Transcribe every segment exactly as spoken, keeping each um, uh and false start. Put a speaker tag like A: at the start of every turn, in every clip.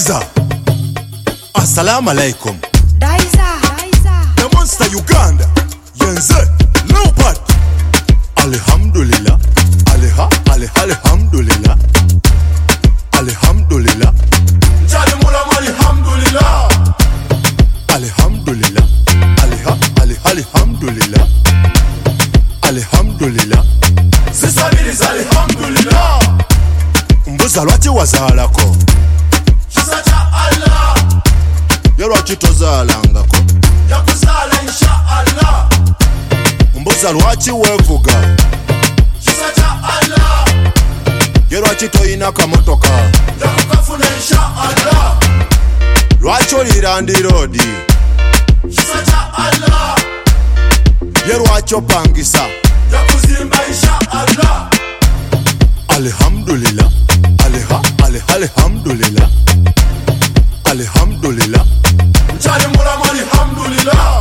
A: Daiza, assalamu alaikum.
B: Daiza, Daiza,
A: The monster Uganda, Yenze, Leopard. Alhamdulillah, Aleha, Aleha, Alhamdulillah, Alhamdulillah. Jali mula mali, Alhamdulillah, Alhamdulillah, Aleha, Aleha, Alhamdulillah, Alhamdulillah. Sisabiriza Alhamdulillah. Mbuza lwaki wazaalako? Kisa cha Allah. Ye lwaki tozaalangako? Yakuzaala insha Allah. Mbuza lwaki weevuga? Kisa cha Allah. Ye lwaki toyina kamotoka? Yakukafuna insha Allah. Lwaki olira ndi road? Kisa cha Allah. Ye lwaki opangisa? Yakuzimba insha Allah. Alhamdulillah, Aleha, Aleha, Alhamdulillah, Alhamdulillah. Jali mula mali, Alhamdulillah,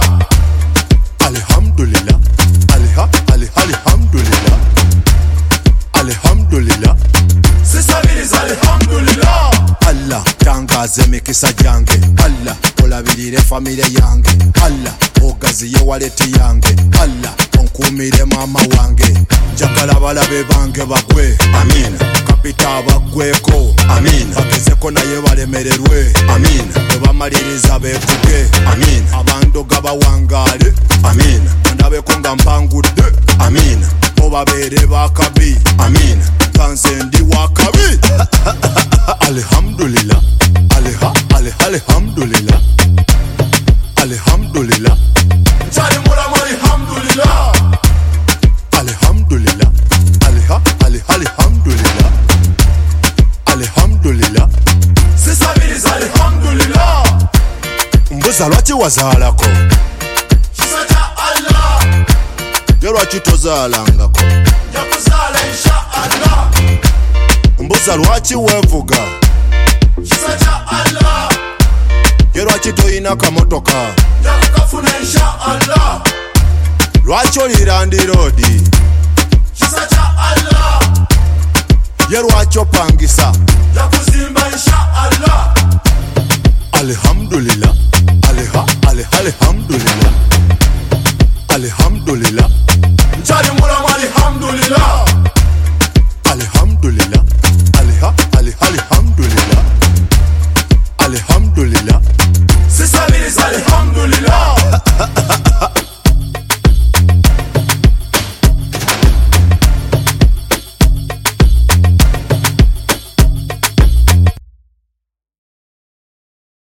A: Alhamdulillah, Aleha, Aleha, Alhamdulillah, Alhamdulillah. Sisabiriza Alhamdulillah. Allah tangaze mikisa jange, Allah olabirire famile yange, Allah ogaziye waleti yange, Allah onkumire mama wange, njagala balabe bange bagwe, amina, kapita bagweko, amina, bagezeko naye balemererwe, amina, tebamaliriza beekuge, amina, abandoga bawangale, amina, ndabeko nga mpangudde, amina, obabeere bakabi, amina, kanze ndi wakabi. Alhamdulillah, Aleha, Aleha, Alhamdulillah, Alhamdulillah. Jali mula mali, Alhamdulillah, Alhamdulillah, Aleha, Aleha, Alhamdulillah, Alhamdulillah. Sisabiriza Alhamdulillah. Mbuza lwaki wazaalako? Kisa cha Allah. Ye lwaki tozaalangako? Yakuzaala insha Allah. Mbuza lwaki weevuga? Kisa cha Allah. Ye lwaki toyina kamotoka? Yakukafuna insha Allah. Lwaki olira ndi road? Kisa cha Allah. Ye lwaki opangisa?